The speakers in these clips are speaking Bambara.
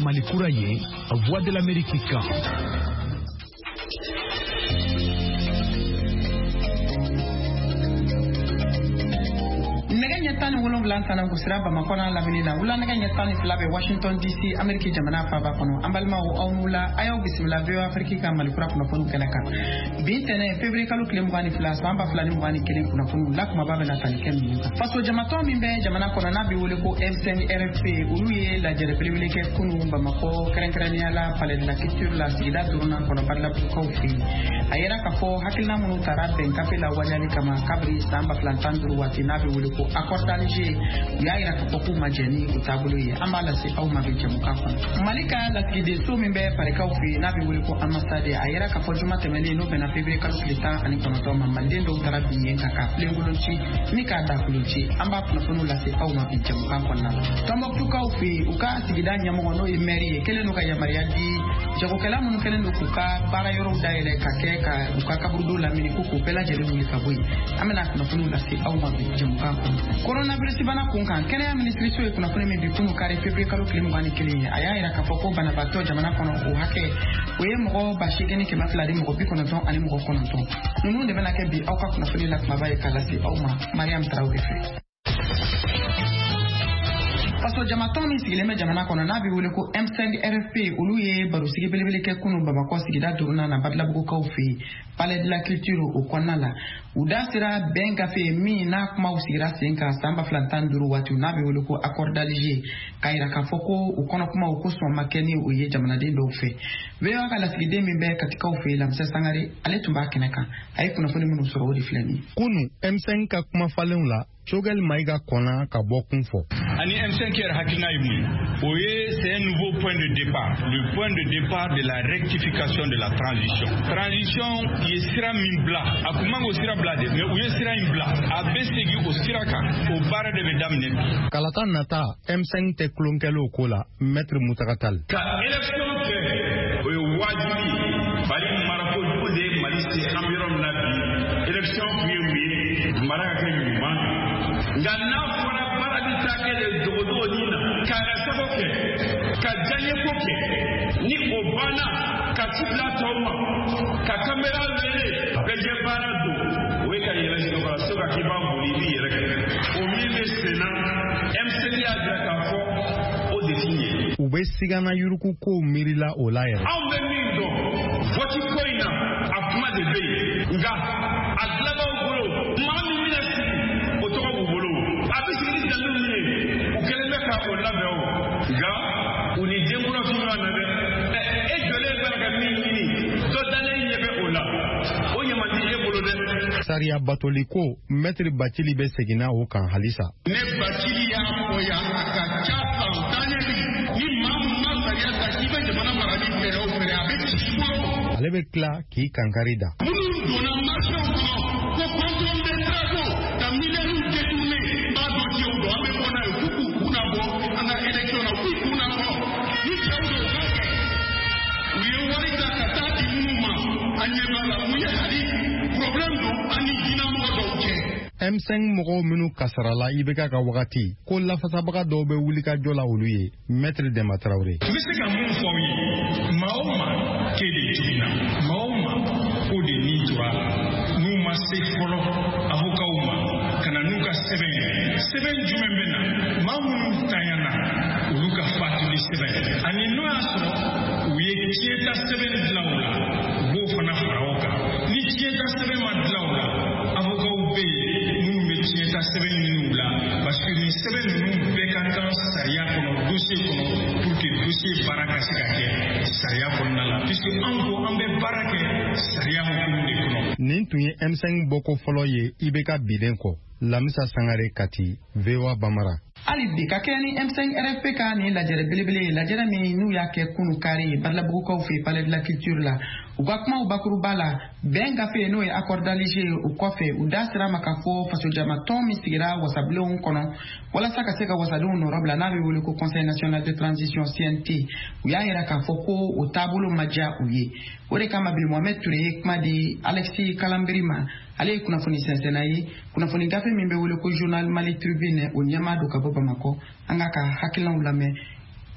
Malikura ye, Voix de l'Amérique kan. Tani wolon blantana gusra ba makona la menina wala naga nyatani flabe Washington DC America jamana fa ba kono ambalma o awmula ayo bismillah be Afrika ka malikura kuna fonu keleka bintene février kalu klem bani flas amba flani bani kelen kuna fonu lakuma ba na taliken faso jamato mimbe jamana kono nabi wole ko M5 RFP uluye la jere privilege kunu ba mako krenkrania la pale de la culture la sida duruna kono parla ko fi ayera ka fo hakilna munu tarabe kapela wanyali kama kabri samba flantanduru wati nabi wole ko Alger ya ira kapoku majeni utabulu ye amala se au mabiche mukafa malika la kide so mimbe pare kaufi nabi wuli ko amastade ayira kapo juma temeli no bena febre kalkulita ani kono to mamandendo tarabi yenka ka plengulunchi nika da kulunchi amba kuno la se au mabiche mukafa na tomo tukaufi uka sigidanya mo no imeri kele no kaya mariadi jago kala mun kele no kuka para yoro daile kake ka uka kabudu la mini kuku pela jeli wuli kabui amena kuno la se au mabiche mukafa coronavirus bana kunkan kenya ministry so kuna fune me bikunu kare février kalu klimu bani kilinya aya ira kapoko bana bato jamana kono o hake we mo ba shigeni ke matla de mo bikono ton ani mo kono ton nunu de bana ke bi au ka kuna fune la mabaye kala si au ma Mariam Traoré fe Paso jamatoni sigileme jamana kono nabi wule ko M5 RFP uluye baru sigi belebele ke kunu babako sigida duruna na badla bugo kaufi palais de la culture o konala udasira benga fe mi na kuma usigira senka samba flantan duru watu nabi wule ko accord d'Alger kaira ka foko ukono kuma ukoso makeni uye jamana de ndo fe wewa kala sigide mimbe katika ufe la mse sangare ale tumba keneka ay kuna foni munu soro di flani kunu M5 ka kuma falunla Chogel Maïga Kona Kabokунfo. Ani M5 Hakina Imu. Oye, c'est un nouveau point de départ. Le point de départ de la rectification de la transition. Transition, il sera mimbla. Akumango sera blade, mais oye sera imbla. Abesegi o siraka, au bar de mesdames nebi. Kalata nata, M5 te klonkelo kola, maître Moutakatal. Ka élection fait, oye wajibi, bari marako de maliste environ nabi. Élection puis maraka yuma. Ngana fona paradisa kele dodo nina kara saboke ka janye koke ni obana ka tibla toma ka kamera lele beje barado we ka yele shi ko so ka kiba bolivi yele o mile sena MCD adra ka fo o definye ube sigana yuruku ko mirila olaye ambe mindo voti koina afuma de be nga aglaba ogolo mami minesi otoba bubolo abisiri daluni ukeleme ka olabeo nga uni demuro fino na be e jole baraka mini to dale yebe ola onye mandi e bolo de Saria Batoliko maître Batili be segina o kan halisa ne Batili ya oya akacha tantane ni mamma saria takibe de mana maradi pe o fere abeti shimo alebe kla ki kankarida munu dona marche ko contrôle des travaux da milenu détourné ba do ti o do ame kona kuku kuna bo ana election na kuku kuna bo ni chaudo uye wari da katati muma anyeba la muye hali problem do ani dina mo do ke M5 mogo minu kasarala ibeka ka wakati ko lafasabaga dɔw bɛ wuli ka jɔ la olu ye maître Demba Traoré. N bɛ se ka mun fɔ aw ye maa o maa k'e de jiginna maa o maa k'o de ni tora n'u ma se fɔlɔ avocaw ma ka na n'u ka sɛbɛn ye sɛbɛn jumɛn bɛ na maa minnu tanyana olu ka fatuli sɛbɛn ani n'o y'a sɔrɔ u ye tiɲɛta sɛbɛn dilan o la u b'o fana fara o kan ni tiɲɛta sɛbɛn ma dilan o la avocaw bɛ yen minnu bɛ tiɲɛta sɛbɛn ɲini u la parce que nin sɛbɛn ninnu bɛɛ ka kan sariya kɔnɔ dossier kɔnɔ pour que dossier baara ka se ka kɛ sariya kɔnɔna la puisque an ko an bɛ baara kɛ sariya hukumu de kɔnɔ. Nin tun ye M5 bɔko fɔlɔ ye IBK bilen kɔ Lamisa Sangare Kati VOA Bamara. Alibi ka kɛ ni M5 RFP ka ni lajɛrɛ belebele lajɛrɛ min n'u y'a kɛ kunu kari Badalabugukaw fɛ palais de la culture la u ka kumaw bakuruba la bɛn gafe n'o ye accord d'Alger u kɔfɛ u da sira ma ka fɔ fasojamatɔn min sigira wasabilenw kɔnɔ walasa ka se ka wasadenw nɔrɔ bila n'a bɛ wele ko Conseil national de transition CNT u y'a yira k'a fɔ ko o taabolo ma diya u ye o de kama Bili Mohamed Ture ye kuma di Alexis Kalambiri ma ale ye kunnafoni sɛnsɛnna ye kunnafoni gafe min bɛ wele ko journal Mali Tribune o ɲɛmaa do ka bɔ Bamakɔ an ka hakilinaw lamɛn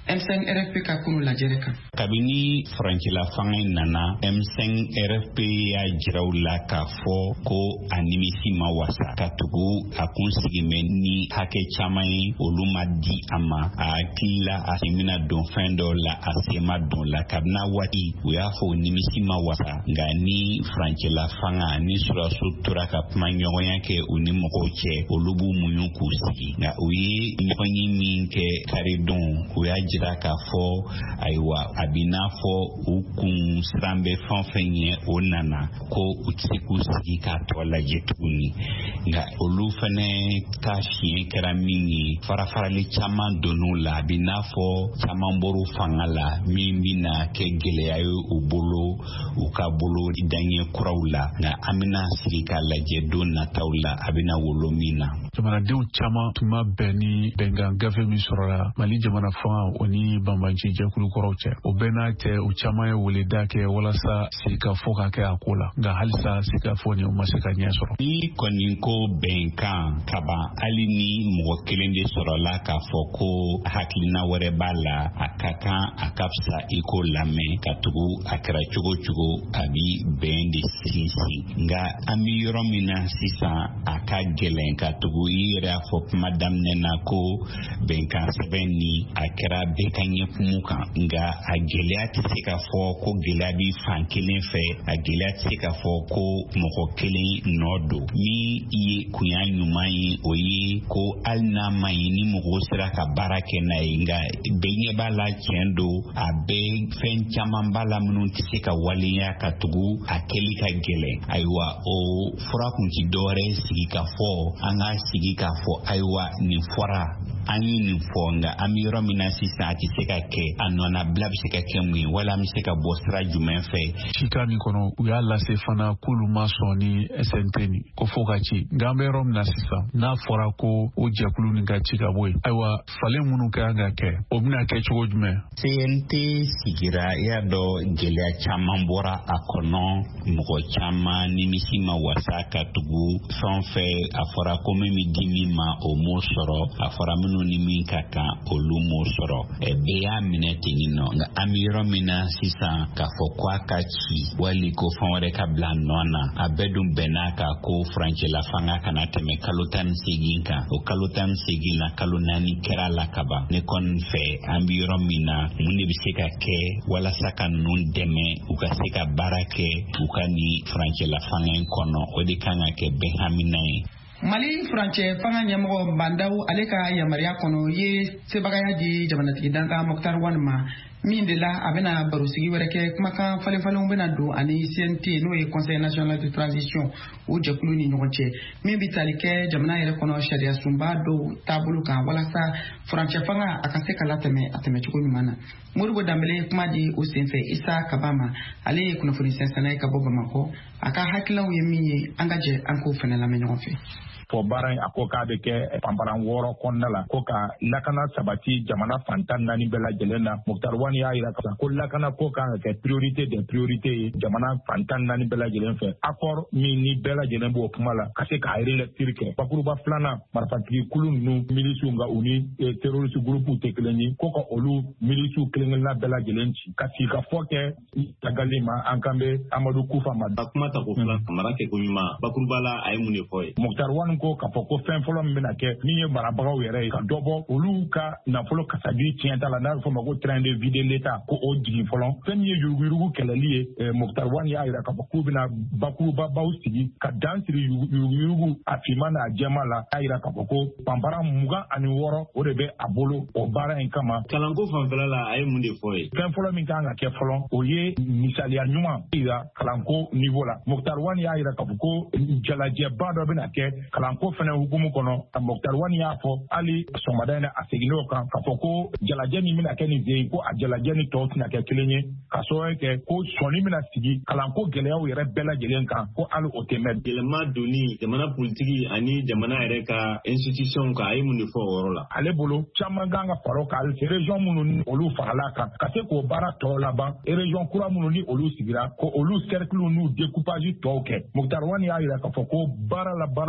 M5 RFP ka kunu la jereka kabini Francila fanga nana M5 RFP ya jirawla ka fo ko animisi ma wasa ka tugu akun sigime ni hake chamai oluma di ama akila asimina don fendo la asema don la kabna wati uya fo nimisi ma wasa ngani Francila fanga ni sura sutura ka manyo yake unimoko che olubu muyuku sigi nga uyi nyifanyi minke karidon uya jira ka fo aiwa abina fo ukun srambe fanfenye onana ko utsiku sigi ka tola jetuni nga olufane ka shien kera mingi farafara chama donu la abina fo chama mboru fangala mimbina ke gele ayo ubolo ukabolo idanye kuraula nga amina sigi ka laje dona taula abina wolomina jamana dew chama tuma beni benga gafe mi sorala mali jamana fanga oni bambanci jakulu koroche obena te u chama ye wolida ke wala sa sika foka ke akola nga halisa sika foni o masika nyasoro ni koninko benka kaba alini mo kelende sorala ka foko hakilina wore bala akaka akapsa iko lame katugu akra chugo abi bendi sisi nga ami yoromina sisa akagelen katugu ira fop madam nena ko benka sebeni akra bekanye pumuka nga agelati sika fo ko gelabi fankelen fe agelati sika fo ko moko kelen nodo ni ye kuyanyu mai oyi ko alna mai ni moko sira ka barake na inga benye bala chendo abe fen chamambala munun sika waliya katugu akeli ka gele aiwa o fura kunti dore sika fo anga sika fo aiwa ni fora ani ni fonga amiro minasi sa ati seka ke anona blab seka kemwi wala miseka bosra jumen fe chika ni kono uya la sefana kulu masoni SNTni ko fokachi ngambero minasi sa na fora ko o jakulu ni ga chika boy aiwa fale munu ka ga ke obna ke chugo jumen CNT sigira ya do gelea chamambora akono mko chama ni misima wasaka tugu sonfe afora kome midimi ma omosoro afora minu ni minkaka olumo soro ebeya minete nino nga amiro mina sisa ka fokwa kachi wali ko fonre ka blanona abedum benaka ko Francila fanga kana teme kalutan siginka o kalutan sigila kalunani kera lakaba ne kon fe amiro mina muni biseka ke wala saka nun deme ukaseka barake ukani Francila fanga kono odi kanga ke behaminai Mali France fanga nyamgo bandaw aleka ya Maria kono ye sebagaya di jamanati danka Moktar Wanma mindela abena barusigi wereke kumaka fale umbena do ani CNT no e Conseil national de transition o jakulu ni nyoche mi bitalike jamana yere kono sharia sumba do tabulu kan wala sa France fanga akaseka lateme ateme chukuni mana murugo dambele kuma di o senfe Isa Kabama ale kuna funisa sana ka boba mako aka hakila yemi angaje anko fenela menyofe fo baran akoka de ke pamparan woro konnala koka lakana sabati jamana fantan nani bela jelena Moktar Wani ya ira ko lakana koka ke priorité de priorité jamana fantan nani bela jelen fe accord mi ni bela jelen bo kumala kase ka électrique bakuru ba flana marfatri kulun nu milisu nga uni terroriste groupe tekleni koka olu milisu klengela bela jelenchi kasi ka foke tagalima ankambe Amadou Koufa madakuma ta ko flana marake ko yuma bakuru bala ay mune foy Moktar Wani ko ka foko fen folo mbena ke ni barabagaw yere ka dobo olu ka na folo kasadi tienta la na fo mako train de vider l'état ko o digi folo fen ye yurugu kelali Moktar Wani ya ira ka foko bina baku ba baustigi ka dansiri yurugu afimana ajamala ya ira ka foko pampara muga ani woro o rebe abolo o bara en kama kalango fanfela la ay munde foy fen folo min kanga ke folo o ye misalia nyuma ira kalanko niveau la Moktar Wani ya ira ka foko jalaje bado bina ke ko fana hukumu kono Moktar Wani ya fo ali somadana asegino kan ka foko jalajeni mina keni ze ko ajalajeni to tina ke kelenye ka so ke ko soni mina sigi kalanko geleya yere bela jelen kan ko ali otemed gelema doni jamana politiki ani jamana yere ka institution ka ay mun fo worola ale bolo chama ganga faro ka al region mununi olu fala kan ka se ko bara to laba region kura mununi olu sigira ko olu cercle nu découpage to ke Moktar Wani ya ira ka foko bara la bara korogli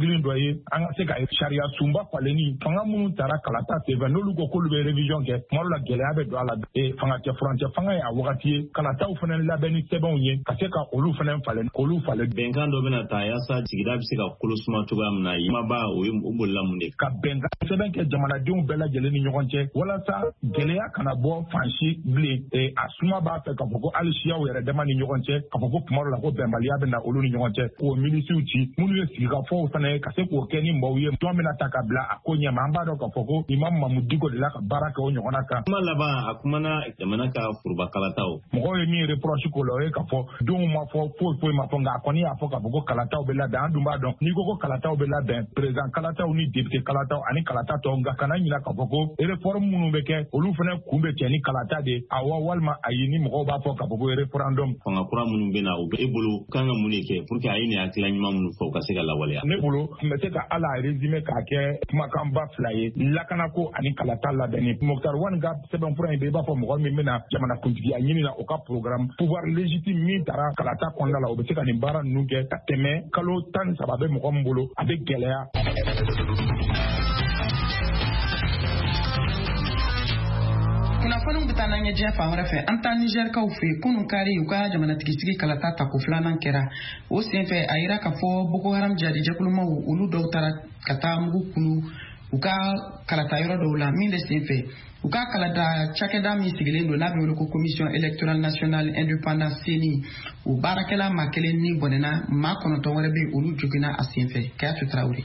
girin dɔ ye an ka se ka sariya sunba falenni fanga minnu tara kalata senfɛ n'olu ko k'olu bɛ révision kɛ tuma dɔ la gɛlɛya bɛ don a la fanga tɛ furancɛ fanga ye a wagati ye kalataw fana labɛn ni sɛbɛnw ye ka se ka olu fana falen k'olu falen. Bɛnkan dɔ bɛna ta yaasa sigida bɛ se ka kolo suma cogoya min na yimaba o ye o bolila mun de ka bɛnkan sɛbɛn kɛ jamanadenw bɛɛ lajɛlen ni ɲɔgɔn cɛ walasa gɛlɛya kana bɔ fansi bilen a suma b'a fɛ k'a fɔ ko hali siyaw yɛrɛ dama ni ɲɔgɔn cɛ k'a fɔ ko tuma dɔ la ko bɛnbaliya bɛ na olu ni ɲɔgɔn cɛ k'o milisiw ci minnu ye sigikafɔw fana ye ka se k'o kɛ ni maaw ye jɔn bɛna ta ka bila a ko ɲɛma an b'a dɔn k'a fɔ ko Imam Mamu Diko de la ka baara kɛ o ɲɔgɔnna kan. Kuma laban a kumana jamana ka foroba kalataw mɔgɔw ye min reproche k'o la o ye k'a fɔ denw ma fɔ foyi ma fɔ nka a kɔni y'a fɔ k'a fɔ ko kalataw bɛ labɛn an dun b'a dɔn n'i ko kalataw bɛ labɛn président kalataw ni député kalataw ani kalata tɔw nka kana ɲina k'a fɔ ko réforme minnu bɛ kɛ olu fana kun bɛ cɛ ni kalata de awa walima ayi ni mɔgɔw b'a fɔ k'a fɔ ko référendum fanga kura minnu bɛ na u bɛ e bolo kan ka mun de kɛ pour que a ye nin hakilila ɲuman minnu fɔ u ka se ka lawaleya. Ne bolo n bɛ se ka ala résumé k'a kɛ kumakanba fila ye lakanako ani kalata labɛnni Moktar Wane ka sɛbɛnfura in bɛ i b'a fɔ mɔgɔ min bɛna jamanakuntigiya ɲini na o ka programme pouvoir légitime min taara kalata kɔnɔna la o bɛ se ka nin baara ninnu kɛ ka tɛmɛ kalo 13 bɛ mɔgɔ min bolo a bɛ gɛlɛya. kunnafoniw bɛ taa n'an ye diɲɛ fan wɛrɛ fɛ an taa Nizɛrikaw fɛ yen kunun kari u ka jamanatigitigi kalata tako filanan kɛra o senfɛ a yira k'a fɔ Boko Haram jihadijɛkulumaw olu dɔw taara ka taa mugu kunu u ka kalata yɔrɔ dɔw la min bɛ senfɛ u ka kalata cakɛda min sigilen don n'a bɛ wele ko commission électorale nationale indépendante CENI o baarakɛla maa kelen ni bɔnɛna maa 9 wɛrɛ bɛ olu joginna a senfɛ Kayatu Tarawele.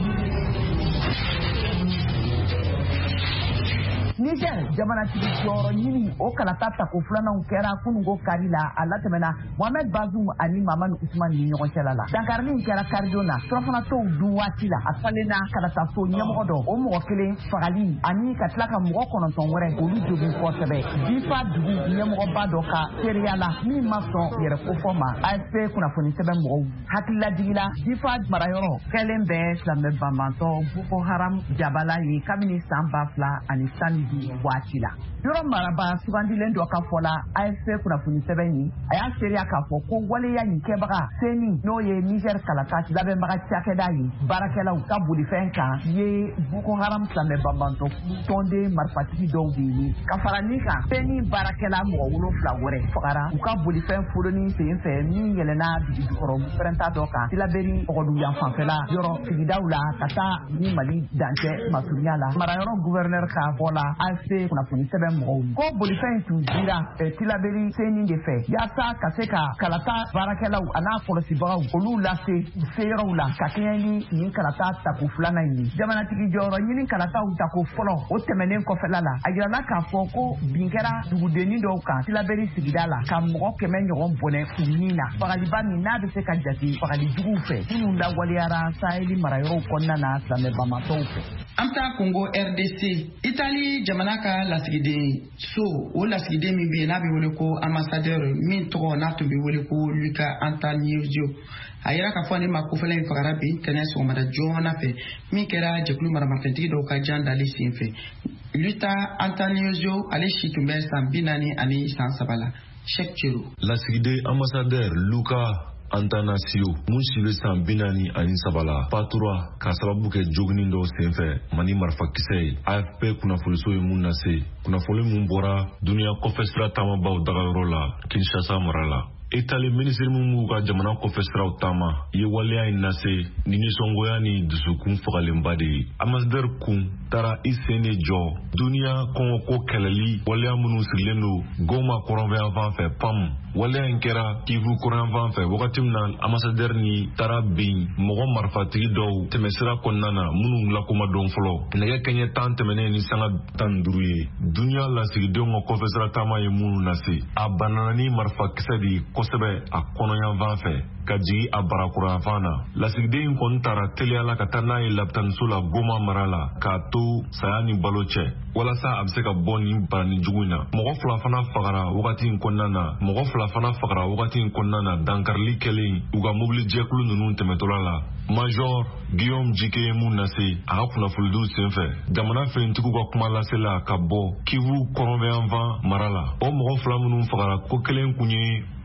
Niger jamanatigi jɔyɔrɔ ɲini o kalata tako filananw kɛra kunungo kari la a latɛmɛna Mohamed Bazoum ani Mamadu Usman ni ɲɔgɔn cɛla la. Dankarinin kɛra karidon na surafanatou dun waati la a falenna kalataso ɲɛmɔgɔ dɔ o mɔgɔ kelen fagali ani ka tila ka mɔgɔ 9 wɛrɛ olu jogin kosɛbɛ. Difa dugu ɲɛmɔgɔba dɔ ka teriya la min ma sɔn yɛrɛ kofɔ ma AFP kunnafoni sɛbɛn mɔgɔw hakililadigila Difa marayɔrɔ kɛlen bɛ silamɛ banbantɔ Boko Haram jabala ye kabini san 2000 ani sani waati la. Yɔrɔ maraba sugandilen dɔ ka fɔ la AFP kunnafoni sɛbɛn ye a y'a seereya k'a fɔ ko waleya nin kɛbaga CENI n'o ye Niger kalata labɛnbaga cakɛda ye baarakɛlaw ka bolifɛn kan ye Boko Haram silamɛ banbantɔ tɔnden marifatigi dɔw de ye ka fara nin kan CENI baarakɛla mɔgɔ 7 wɛrɛ fagara u ka bolifɛn foronin senfɛ min yɛlɛnna dugujukɔrɔ pɛrɛnta dɔ kan tilaberi ɔgɔduyan fanfɛla yɔrɔ sigidaw la ka taa ni Mali dancɛ masurunya la marayɔrɔ gouverneur ka fɔ la AFP kunnafoni sɛbɛn mɔgɔw ko bolifɛn tun dira tilaberi CENI de fɛ yaasa ka se ka kalata baarakɛlaw a n'a kɔlɔsibagaw olu lase seyɔrɔw la ka kɛɲɛ ni nin kalata tako filanan ye. Jamanatigi jɔyɔrɔ ɲini kalataw tako fɔlɔ o tɛmɛnen kɔfɛla la a yirala k'a fɔ ko bin kɛra dugudenni dɔw kan tilaberi sigida la ka mɔgɔ 100 ɲɔgɔn bɔnɛ u nin na fagaliba min n'a bɛ se ka jate fagali juguw fɛ minnu lawaleyara Saheli marayɔrɔw kɔnɔna na silamɛ banbantɔw fɛ. An taa Congo RDC Itali jamana ka lasigiden so o lasigiden min bɛ yen n'a bɛ wele ko ambassadeur min tɔgɔ n'a tun bɛ wele ko Luka Antoniozio a yira k'a fɔ ne ma kofɔlen in fagara bi ntɛnɛn sɔgɔmada joona fɛ min kɛra jɛkulu maramatigi dɔw ka jan dali sen fɛ. Luka Antoniozio ale si tun bɛ san 40 ani san 3 la. Cheikh Chiro. Lasigiden ambassadeur Luka Antanasio mun si bɛ san 40 ani 3 la patura ka sababu kɛ joginin dɔw senfɛ Mali marifakisɛ ye AFP kunnafoniso ye mun lase kunnafoni mun bɔra duniya kɔfɛ sira taamabaw dagayɔrɔ la Kinshasa mara la. Itali ministre mun b'u ka jamana kɔfɛ siraw taama ye waleya in lase ni nisɔngoya ni dusukun fagalenba de ye. Ambassadeur kun taara i sen de jɔ duniya kɔngɔko kɛlɛli waleya minnu sigilen don Goma kɔrɔnfɛyan fan fɛ PAM waleya in kɛra Kivu kɔrɔnyan fan fɛ wagati min na ambassadeur ni taara bin mɔgɔ marifatigi dɔw tɛmɛsira kɔnɔna na minnu lakomadɔn fɔlɔ nɛgɛ kaɲɛ 10 tɛmɛnen ni sanga 15 ye. Duniya lasigidenw ka kɔfɛ sira taama ye minnu lase a banana ni marifakisɛ de kosɛbɛ a kɔnɔyan fan fɛ ka jigi a barakura fan na. Lasigiden in kɔni taara teliyala ka taa n'a ye lapitaniso la Goma mara la k'a to saya ni balo cɛ walasa a bɛ se ka bɔ nin banani jugu in na. Mɔgɔ 2 fana fagara wagati in kɔnɔna na mɔgɔ 2 fana fagara wagati in kɔnɔna na dankarili kɛlen u ka mobili jɛkulu ninnu tɛmɛtɔla la. Major Guillaume Jike ye mun lase a ka kunnafonidiw senfɛ jamana fɛntigiw ka kuma lasela ka bɔ Kivu kɔrɔnfɛyan fan mara la. O mɔgɔ 2 minnu fagara ko kelen kun ye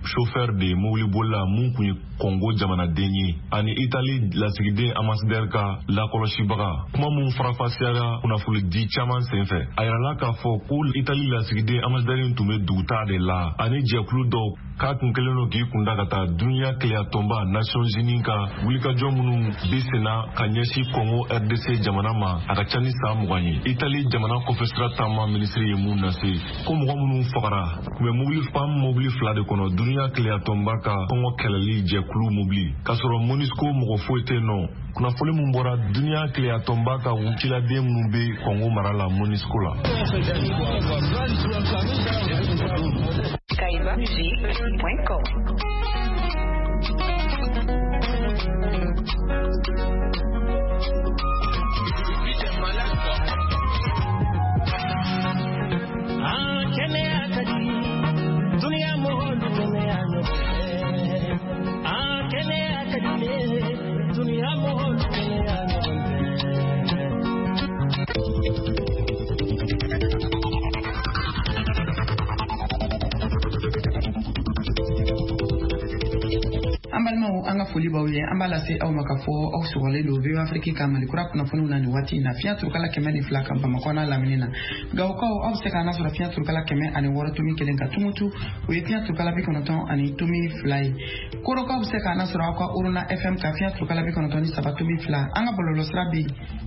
chauffeur de mobili bolila mun kun ye Congo jamanaden ye ani Italie lasigiden ambassadeur ka lakɔlɔsibaga kuma mun farafasiyara kunnafoni di caman senfɛ a yirala k'a fɔ ko Italie lasigiden ambassadeur tun bɛ dugutaa de la ani jɛkulu dɔw k'a kun kelen don k'i kunda ka taa duniya keleya tɔnba Nations Unies ka wulikajɔ minnu bi senna ka ɲɛsin Congo RDC jamana ma a ka ca ni san 20 ye. Italie jamana kɔfɛsira taama minisiri ye mun lase ko mɔgɔ minnu fagara kun bɛ mobili fila de kɔnɔ duniya keleya tɔnba ka kɔngɔ kɛlɛli jɛkulu mobili k'a sɔrɔ MONUSCO mɔgɔ foyi tɛ nɔ. Kunnafoni mun bɔra duniya keleya tɔnba ka wuciladen minnu bɛ Congo mara la MONUSCO la. Kaibamusique.com an ka foli b'aw ye an b'a lase aw ma ka fɔ aw sɔgɔlen don VOA Afrique ka malikura kunnafoniw na nin waati in na fiɲɛ turukala 102 kan Bamakɔ n'a lamini na Gawukaw aw bɛ se k'an lasɔrɔ fiɲɛ turukala 106.1 ka Tumutu o ye fiɲɛ turukala 93.2 ye Korokaw bɛ se k'an lasɔrɔ aw ka Orona FM ka fiɲɛ turukala 93.2 an ka bɔlɔlɔsira bɛ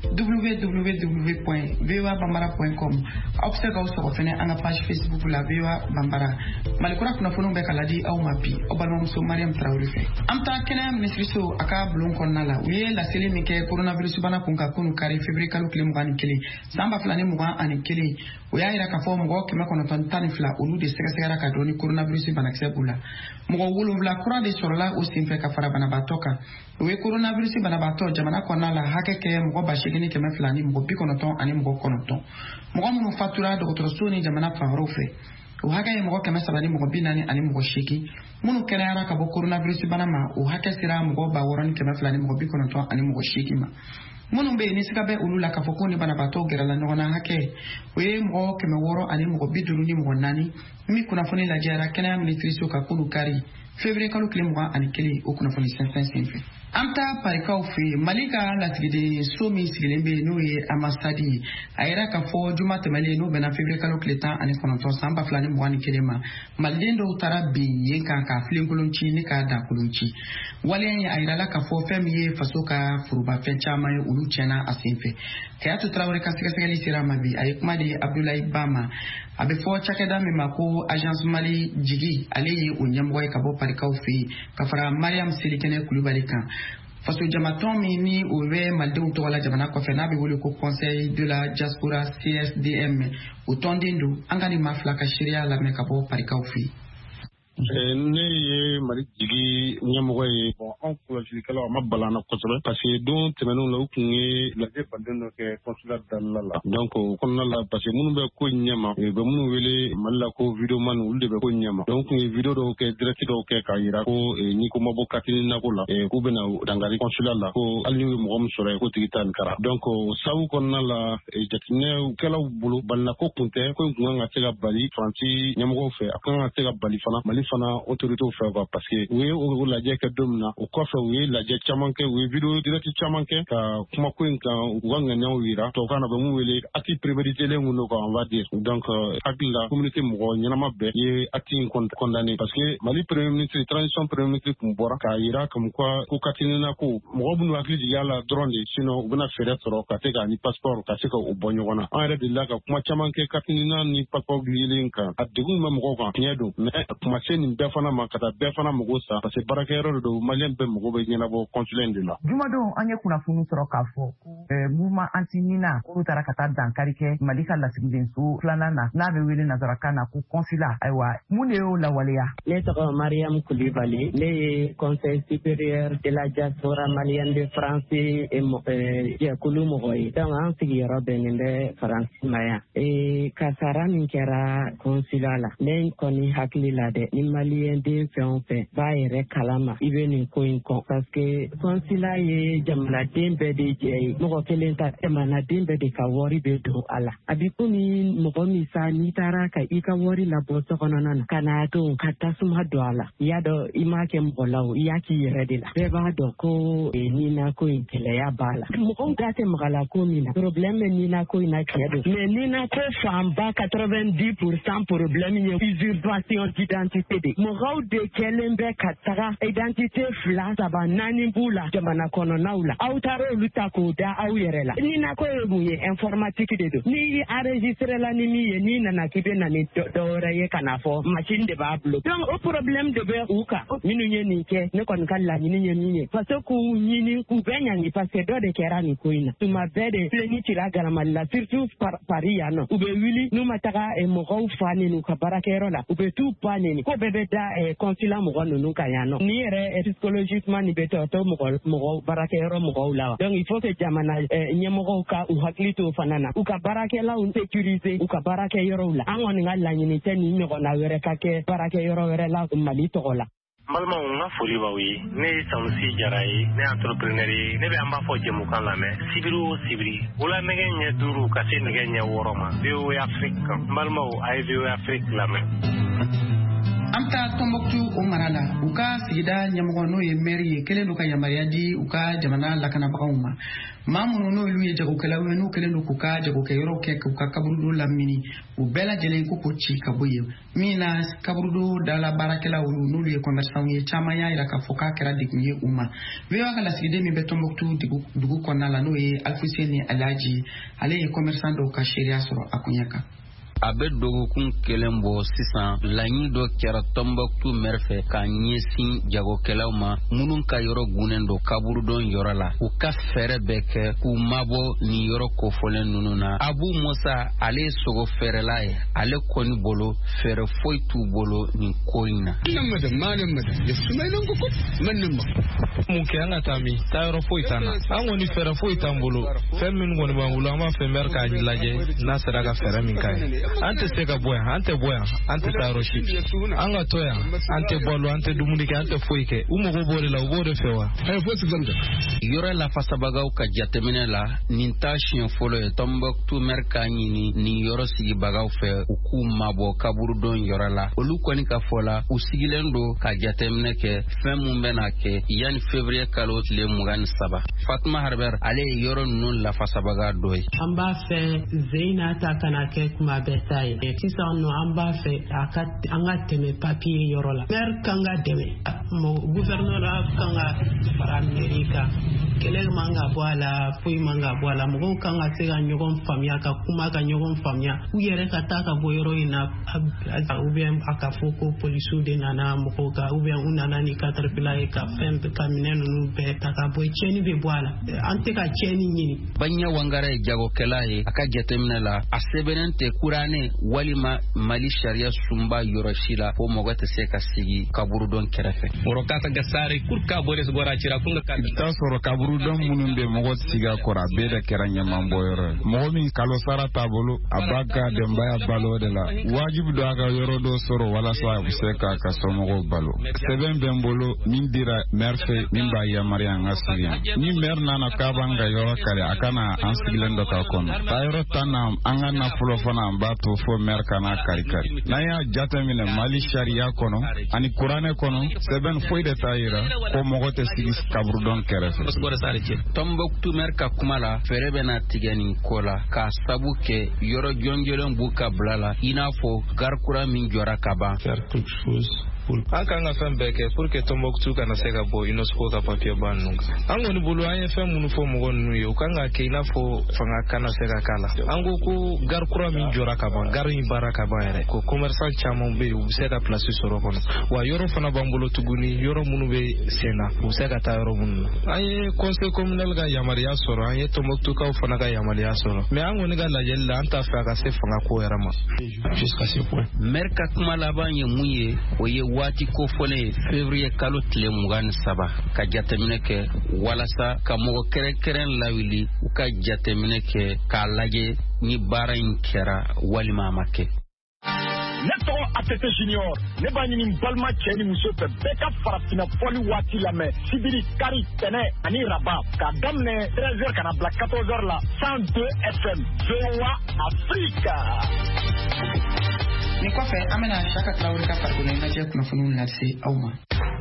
www.voabambara.com aw bɛ se k'aw sɔrɔ fɛnɛ an ka page Facebook la VOA Bambara malikura kunnafoniw bɛ ka ladi aw ma bi aw balimamuso Mariam Traoré fɛ an ta kɛnɛya minisiriso a ka bulon kɔnɔna la u ye laseli min kɛ coronavirus bana kun ka kunu kari février kalo 21 san 2021 o y'a yira k'a fɔ mɔgɔ 912 olu de sɛgɛsɛgɛra ka dɔn ni coronavirus banakisɛ b'u la mɔgɔ 7 kura de sɔrɔla o senfɛ ka fara banabaatɔ kan o ye coronavirus banabaatɔ jamana kɔnɔna la hakɛ kɛ mɔgɔ 8,200 ni mɔgɔ 99 mɔgɔ minnu fatura dɔgɔtɔrɔso ni jamana fan wɛrɛw fɛ o hakɛ ye mɔgɔ 300 ni mɔgɔ 40 ani mɔgɔ 8 minnu kɛnɛyara ka bɔ coronavirus bana ma o hakɛ sera mɔgɔ 6,200 ni mɔgɔ 99 ani mɔgɔ 8 ma minnu bɛ yen ni siga bɛ olu la k'a fɔ ko ni banabaatɔ gɛrɛla ɲɔgɔn na hakɛ o ye mɔgɔ 600 ani mɔgɔ 50 ni mɔgɔ 4 min kunnafoni lajɛra kɛnɛya minisiriso ka kunu kari février kalo 21 o kunnafoni sɛnsɛn senfɛ an ta parikaw fɛ Mali ka lasigiden so min sigilen bɛ n'o ye ambassade ye a yɛrɛ k'a fɔ juma tɛmɛlen n'o bɛnna février kalo 19 san 2021 ma maliden dɔw taara bin yen kan ka filenkolon ci ni ka dakolon ci waleya ye a yirala k'a fɔ fɛn min ye faso ka forobafɛn caman ye olu tiɲɛna a senfɛ Kayatu Traoré ka sɛgɛsɛgɛli sera ma bi a ye kuma di Abdoulaye Ba ma a bɛ fɔ cakɛda min ma ko agence Mali jigi ale ye o ɲɛmɔgɔ ye ka bɔ parikaw fɛ ka fara Mariam Selikɛnɛ Kulibali kan faso jamatɔn min ni o bɛ malidenw tɔgɔ la jamana kɔfɛ n'a bɛ wele ko Conseil de la Diaspora CSDM o tɔnden don an ka nin maa fila ka seereya lamɛn ka bɔ parikaw fɛ ne ye Mali jigi ɲɛmɔgɔ ye anw kɔlɔsilikɛlaw a ma balana kosɛbɛ parce que don tɛmɛnenw la u kun ye lajɛ baden dɔ kɛ consulat dalila la donc o kɔnɔna la parce que minnu bɛ ko ɲɛma u bɛ minnu wele Mali la ko videoman olu de bɛ ko ɲɛma donc kun ye video dɔw kɛ direct dɔw kɛ k'a yira ko ni ko ma bɔ Katini nako la k'u bɛna dangari consulat la ko hali ni mɔgɔ min sɔrɔ ye ko tigi ta nin kɛra donc sabu kɔnɔna la jateminɛkɛlaw bolo balinako kun tɛ ko in kun kan ka se ka bali Faransi ɲɛmɔgɔw fɛ a kan ka se ka bali fana Mali fana autorité fɛ quoi parce que u ye o lajɛ kɛ don min na o kɔfɛ u ye lajɛ caman kɛ u ye video direct caman kɛ ka kuma ko in kan u ka ŋaniyaw yira tubabukan na bɛ mun wele acte prémédité len kun on va dire donc hakili la communauté mɔgɔ ɲɛnama bɛɛ ye acte in condamné parce que Mali premier ministre transition premier ministre kun bɔra k'a yira comme quoi ko Katinina ko mɔgɔ minnu hakili jigin a la dɔrɔn de sinon u bɛna fɛɛrɛ sɔrɔ ka se ka ni passeport ka se ka o bɔ ɲɔgɔn na an yɛrɛ delila ka kuma caman kɛ Katinina ni passeport yelen kan a degun bɛ mɔgɔw kan tiɲɛ don mais kuma se nin bɛɛ fana ma ka taa bɛɛ fana mɔgɔw sa parce que baarakɛyɔrɔ de don maliyɛn bɛɛ mɔgɔ bɛ ɲɛnabɔ consulat in de la jumadon an ye kunnafoni sɔrɔ k'a fɔ mouvement anti-mina olu taara ka taa dankari kɛ Mali ka lasigidenso filanan na n'a bɛ wele nazarakan na ko consulat ayiwa mun de y'o lawaleya ne tɔgɔ Mariam Kulibali ne ye conseil supérieur de la diaspora malienne de France jɛkulu mɔgɔ ye donc an sigiyɔrɔ bɛnnen bɛ Faransi ma yan kasara min kɛra consulat la ne kɔni hakili la dɛ ni malien den fɛn fɛn b'a yɛrɛ kalama i bɛ nin ko in kɔn parce que consulat ye jamanaden bɛɛ de jɛ ye mɔgɔ kelen ta jamanaden bɛɛ de ka wari bɛ don a la a bi komi mɔgɔ min sa n'i taara ka i ka wari labɔ so kɔnɔna na ka n'a to ka tasuma don a la i y'a dɔn i m'a kɛ mɔgɔ la o i y'a k'i yɛrɛ de la bɛɛ b'a dɔn ko nina ko in gɛlɛya b'a la mɔgɔw da tɛ magala ko min na problème bɛ nina ko in na tiɲɛ don mais nina ko fanba 90% problème ye usurpation d'identité de mɔgɔw de kɛlen bɛ ka taga identité 2 3 4 b'u la jamana kɔnɔnaw la aw taara olu ta k'o da aw yɛrɛ la nina ko ye mun ye informatique de don n'i enregistré la ni min ye n'i nana k'i bɛ na ni dɔwɛrɛ ye ka na fɔ machine de b'a bolo donc o problème de bɛ u kan minnu ye nin kɛ ne kɔni ka laɲini ye min ye parce que k'u ɲini k'u bɛɛ ɲangi parce que dɔ de kɛra nin ko in na tuma bɛɛ de filɛni cira garamali la surtout Paris yan nɔ u bɛ wuli n'u ma taga mɔgɔw fa neni u ka baarakɛyɔrɔ la u bɛ t'u ba neni ko bɛɛ bɛ da consulat mɔgɔ ninnu kan yan nɔ ni yɛrɛ psychologiquement nin bɛ tɔ mɔgɔ baarakɛyɔrɔ mɔgɔw la wa donc il faut que jamana ɲɛmɔgɔw ka u hakili to o fana na u ka baarakɛlaw sécuriser u ka baarakɛyɔrɔw la an kɔni ka laɲini tɛ nin ɲɔgɔnna wɛrɛ ka kɛ baarakɛyɔrɔ wɛrɛ la Mali tɔgɔ la. N balimaw n ka foli b'aw ye ne ye Sanusi Jara ye ne ye entrepreneur ye ne bɛ an b'a fɔ jɛmukan lamɛn sibiri o sibiri wula nɛgɛ ɲɛ 5 ka se nɛgɛ ɲɛ 6 ma VOA Afrique kan n balimaw a ye VOA Afrique lamɛn. An bɛ taa Tɔnbɔkutu o mara la u ka sigida ɲɛmɔgɔ n'o ye maire ye kɛlen don ka yamaruya di u ka jamana lakanabagaw ma maa minnu n'olu ye jagokɛlaw ye n'u kɛlen don k'u ka jagokɛyɔrɔw kɛ k'u ka kaburudo lamini u bɛɛ lajɛlen ko k'o ci ka bɔ yen min na kaburudo dala baarakɛlaw n'olu ye commerçants ye caman y'a jira k'a fɔ k'a kɛra degun ye u ma VOA ka lasigiden min bɛ Tɔnbɔkutu dugu kɔnɔna la n'o ye Alfuseni Alaji ale ye commerçant dɔw ka seereya sɔrɔ a kunya kan. a bɛ dɔgɔkun kelen bɔ sisan laɲini dɔ kɛra Tɔnbɔkutu maire fɛ ka ɲɛsin jagokɛlaw ma minnu ka yɔrɔ gunnen don kaburudon yɔrɔ la u ka fɛɛrɛ bɛɛ kɛ k'u mabɔ nin yɔrɔ kofɔlen ninnu na Abu Musa ale ye sogo fɛɛrɛla ye ale kɔni bolo fɛɛrɛ foyi t'u bolo nin ko in na mun kɛ an ka taa min taa yɔrɔ foyi t'an na an kɔni fɛɛrɛ foyi t'an bolo fɛn min kɔni b'an bolo an b'a fɛ maire k'a lajɛ n'a sera ka fɛɛrɛ min k'a ye an tɛ se ka bɔ yan an tɛ bɔ yan an tɛ taa yɔrɔ si an ka to yan an tɛ balo an tɛ dumuni kɛ an tɛ foyi kɛ u mago b'o de la u b'o de fɛ wa yɔrɔ lafasabagaw ka jateminɛ la nin t'a siɲɛ fɔlɔ ye Tɔnbɔkutu maire k'a ɲini nin yɔrɔ sigibagaw fɛ u k'u mabɔ kaburudon yɔrɔ la olu kɔni ka fɔ la u sigilen don ka jateminɛ kɛ fɛn mun bɛna kɛ yani février kalo tile 23 Fatuma Harber ale ye yɔrɔ ninnu lafasabaga dɔ ye an b'a fɛ Zeyina ta kana kɛ kuma bɛɛ ta ye sisan nɔ an b'a fɛ an ka tɛmɛ papier yɔrɔ la maire kan ka dɛmɛ gouverneur kan ka fara mairie kan kɛlɛ man ka bɔ a la foyi man ka bɔ a la mɔgɔw kan ka se ka ɲɔgɔn faamuya ka kuma ka ɲɔgɔn faamuya u yɛrɛ ka taa ka bɔ yɔrɔ in na ou bien a ka fɔ ko polisiw de nana mɔgɔw kan ou bien u nana ni caterpillar ye ka fɛn ka minɛ ninnu bɛɛ ta ka bɔ tiɲɛni bɛ bɔ a la an tɛ ka tiɲɛni ɲini Banya Wangara ye jagokɛla ye a ka jateminɛ la a sɛbɛnnen tɛ kuranɛ walima Mali sariya sunba yɔrɔ si la ko mɔgɔ tɛ se ka sigi kaburudon kɛrɛfɛ mɔgɔ ka ka gasare kur ka bɔ des bɔra cira kun ka ta sɔrɔ kaburudon minnu bɛ mɔgɔ siga kɔrɔ a bɛɛ de kɛra ɲaman bɔyɔrɔ ye mɔgɔ min kalo sara t'a bolo a b'a ka denbaya balo de la wajibi don a ka yɔrɔ dɔ sɔrɔ walasa a bɛ se k'a ka somɔgɔw balo sɛbɛn bɛ n bolo min dira maire fɛ min b'a yamaruya an ka sigi yan ni maire nana k'a b'an ka yɔrɔ kari a kana an sigilen dɔ k'a kɔnɔ taa yɔrɔ tan na an ka nafolo fana an b'a to fo maire kana kari-kari n'an y'a jateminɛ Mali sariya kɔnɔ ani kuranɛ kɔnɔ sɛbɛn foyi de t'a yira ko mɔgɔ tɛ sigi kaburudon kɛrɛfɛ Tɔnbɔkutu maire ka kuma la fɛɛrɛ bɛna tigɛ nin ko la k'a sabu kɛ yɔrɔ jɔnjɔlen b'u ka bila la i n'a fɔ garikura min jɔra ka ban an kan ka fɛn bɛɛ kɛ pour que Tɔnbɔkutu kana se ka bɔ UNESCO ka papier ban ninnu kan an kɔni bolo an ye fɛn minnu fɔ mɔgɔ ninnu ye u kan ka kɛ i n'a fɔ fanga kana se ka k'a la an ko ko gari kura min jɔra ka ban gari in baara ka ban yɛrɛ ko commerçant caman bɛ yen u bɛ se ka place sɔrɔ kɔnɔ wa yɔrɔ fana b'an bolo tuguni yɔrɔ minnu bɛ sen na u bɛ se ka taa yɔrɔ minnu na an ye conseil communal ka yamaruya sɔrɔ an ye Tɔnbɔkutukaw fana ka yamaruya sɔrɔ mais an kɔni ka lajɛli la an t'a fɛ a ka se fanga ko yɛrɛ ma jusqu'à ce point maire ka kuma laban ye mun ye o ye waati kofɔlen février kalo tile 23 ka jateminɛ kɛ walasa ka mɔgɔ kɛrɛnkɛrɛn lawili u ka jateminɛ kɛ k'a lajɛ ni baara in kɛra walima a ma kɛ ne tɔgɔ ATT Junior ne b'a ɲini balima cɛ ni muso fɛ bɛɛ ka farafina fɔli waati lamɛn sibiri kari tɛnɛ ani raba k'a daminɛ 13h kana bila 14h la 102 FM VOA Africa. Ni kɔfɛ an bɛna Saka Traoré ka farikolo ɲɛnajɛ kunnafoniw lase aw ma.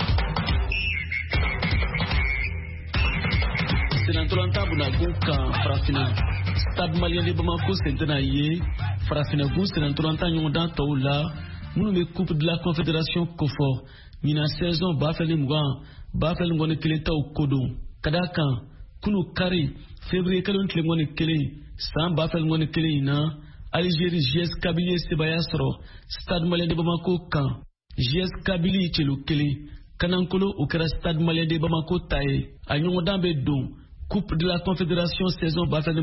Senatolanta bunagun kan farafina Stade Malien de Bamako sentena ye farafina gun senatolanta ɲɔgɔndan tɔw la minnu bɛ Coupe de la Confédération kofɔ ɲina saison 2021 taw kodon ka d'a kan kunu kari février kelen tile 11 san 2021 na Algérie JS Kabylie sebaya sɔrɔ Stade Malien de Bamako kan JS Kabylie celu kelen kanankolo o kɛra Stade Malien de Bamako ta ye a ɲɔgɔndan bɛ don Coupe de la Confédération saison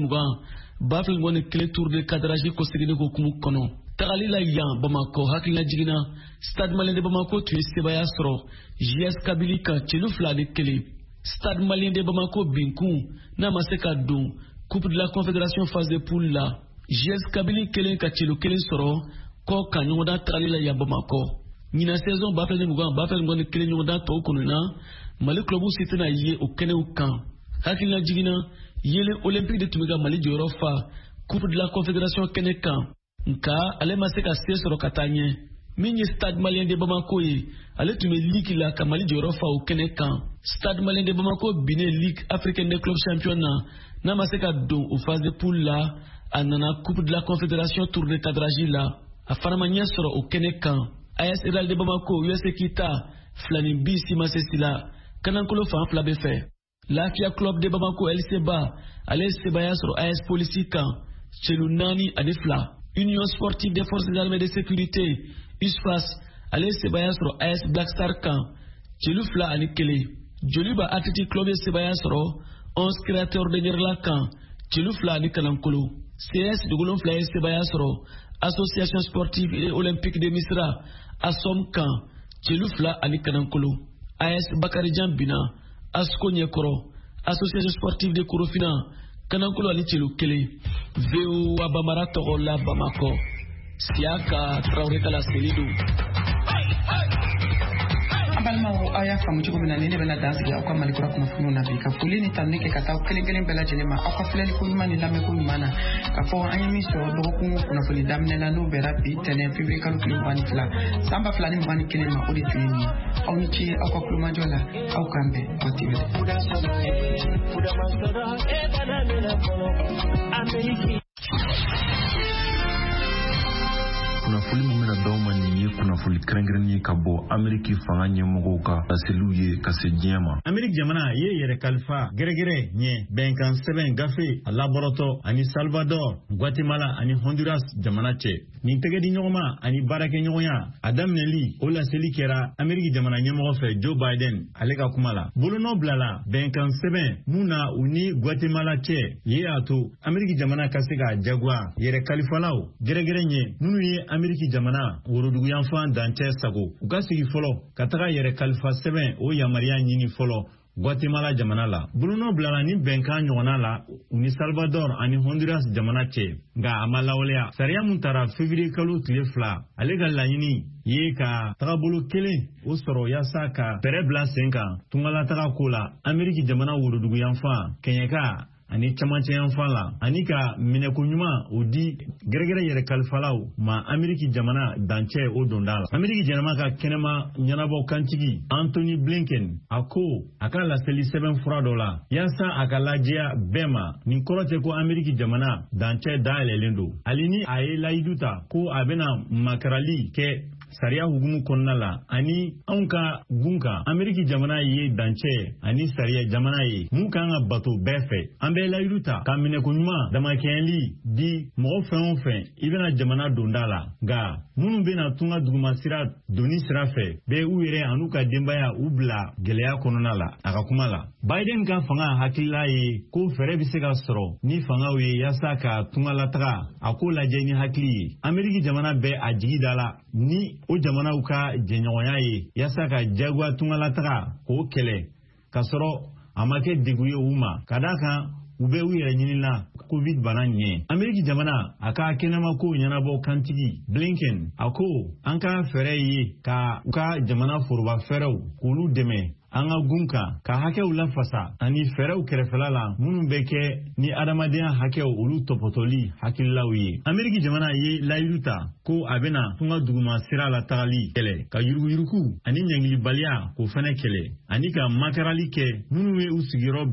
2021 tour de cadrage ko segine ko kumu kono tagali la yan Bamako hakilina jigina Stade Malien de Bamako tu sebaya sɔrɔ JS Kabylie kan celu fila de kelen Stade Malien de Bamako binkun n'a ma se ka don Coupe de la Confédération phase de poule la JS Kabylie kelen ka celu kelen sɔrɔ ko ka ɲɔgɔndan tagali la yan Bamako ɲina saison 2021 ɲɔgɔndan tɔw kɔnɔna Mali clubu si tɛna ye o kɛnɛw kan hakilina jigina yelen olympique de tun bɛ ka Mali jɔyɔrɔ fa Coupe de la Confédération kɛnɛ kan nka ale ma se ka se sɔrɔ ka taa ɲɛ min ye Stade Malien de Bamako ye ale tun bɛ ligue la ka Mali jɔyɔrɔ fa o kɛnɛ kan Stade Malien de Bamako binnen Ligue africaine des clubs champions n'a ma se ka don o phase de poule la a nana Coupe de la Confédération tour de cadrage la a fana ma ɲɛ sɔrɔ o kɛnɛ kan AS Real de Bamako USA Kita filani bi sima sesila kanankolo fan fila bɛ fɛ Lafia Club de Bamako LCBA ale sebaya sɔrɔ AS Police kan celu 4 ani 2 Union Sportive des Forces Armées de Sécurité USFAS ale sebaya sɔrɔ AS Black Star kan celu 2 ani 1 Joliba Athletic Club sebaya sɔrɔ 11 créateurs de Ngerla kan celu 2 ani kanankolo CS Dugulon 2 sebaya sɔrɔ Association Sportive et Olympique de Misra ASOM kan celu 2 ani kanankolo AS Bakari Jambina Asko Nyekoro Association Sportive de Korofina kanankolo ani celu 1 VOA Bamara tɔgɔ la Bamako Siaka Traoré kala Selidu balimaw aw y'a faamu cogo min na ni ne bɛna dan sigi aw ka Malikura kunnafoniw na bi ka foli ni tanuni kɛ ka taa kelen kelen bɛɛ lajɛlen ma aw ka filɛli ko ɲuman ni lamɛnko ɲuman na k'a fɔ an ye min sɔrɔ dɔgɔkun kunnafoni daminɛ la n'o bɛra bi tɛnɛ février kalo tile 22 san 2021 ma o de tun ye nin aw ni ce aw ka kulomajɔ la aw k'an bɛn waati wɛrɛ. kunnafoni min bɛna d'aw ma nin ye kunnafoni kɛrɛnkɛrɛnnen ye ka bɔ Ameriki fanga ɲɛmɔgɔw ka laseliw ye ka se diɲɛ ma. Ameriki jamana ye yɛrɛ kalifa gɛrɛgɛrɛ ɲɛ bɛnkan sɛbɛn gafe a laborotɔ ani Salvador, Guatemala ani Honduras jamana cɛ. Nin tɛgɛdi ɲɔgɔnma ani baarakɛ ɲɔgɔnya a daminɛli o laseli kɛra Ameriki jamana ɲɛmɔgɔ fɛ Joe Biden ale ka kuma la. Bolonɔ bilala bɛnkan sɛbɛn mun na u ni Guatemala cɛ ye y'a to Ameriki jamana ka se ka jagoya yɛrɛ kalifalaw gɛrɛgɛrɛ ɲɛ minnu ye Ameriki jamana woroduguyanfan dancɛ sago u ka sigi fɔlɔ ka taga yɛrɛ kalifa sɛbɛn o yamaruya ɲini fɔlɔ Guatemala jamana la. Bolonɔ bilala ni bɛnkan ɲɔgɔnna la u ni Salvador ani Honduras jamana cɛ nka a ma lawaleya. Sariya mun tara février kalo tile 2 ale ka laɲini ye ka tagabolo kelen o sɔrɔ yaasa ka fɛrɛ bila sen kan tungalataga ko la Ameriki jamana woroduguyanfan kɛɲɛka ani camancɛ yanfan la ani ka minɛko ɲuman o di gɛrɛgɛrɛ yɛrɛ kalifalaw ma Ameriki jamana dancɛ o donda la. Ameriki jamana ka kɛnɛma ɲɛnabɔ kantigi Anthony Blinken a ko a ka laseli sɛbɛn fura dɔ la yaasa a ka lajɛya bɛɛ ma nin kɔrɔ tɛ ko Ameriki jamana dancɛ dayɛlɛlen don hali ni a ye layidu ta ko a bɛna makarali kɛ sariya hukumu kɔnɔna la ani anw ka gun kan Ameriki jamana ye dancɛ ani sariya jamana ye mun kan ka bato bɛɛ fɛ an bɛ layidu ta ka minɛko ɲuman damakɛɲɛli di mɔgɔ fɛn o fɛn i bɛna jamana donda la nka minnu bɛna tunga duguma sira doni sira fɛ bɛ u yɛrɛ an'u ka denbaya u bila gɛlɛya kɔnɔna la a ka kuma la. Biden ka fanga hakilila ye ko fɛrɛ bɛ se ka sɔrɔ ni fangaw ye yaasa ka tungalataga a ko lajɛ ni hakili ye. Ameriki jamana bɛ a jigi da la ni o jamanaw ka jɛɲɔgɔnya ye yaasa ka jagoya tungalataga k'o kɛlɛ ka sɔrɔ a ma kɛ degun ye u ma ka d'a kan u bɛ u yɛrɛ ɲinila covid bana ɲɛ. Ameriki jamana a ka kɛnɛma ko ɲɛnabɔ kantigi Blinken a ko an ka fɛɛrɛ ye ka u ka jamana foroba fɛɛrɛw k'olu dɛmɛ an ka gun kan ka hakɛw lafasa ani fɛɛrɛw kɛrɛfɛla la minnu bɛ kɛ ni adamadenya hakɛw olu tɔpɔtɔli hakililaw ye. Ameriki jamana ye layiru ta ko a bɛna tunga duguma sira la tagali kɛlɛ ka yuruguyurugu ani ɲangilibaliya k'o fɛnɛ kɛlɛ ani ka makarali kɛ minnu ye u sigiyɔrɔ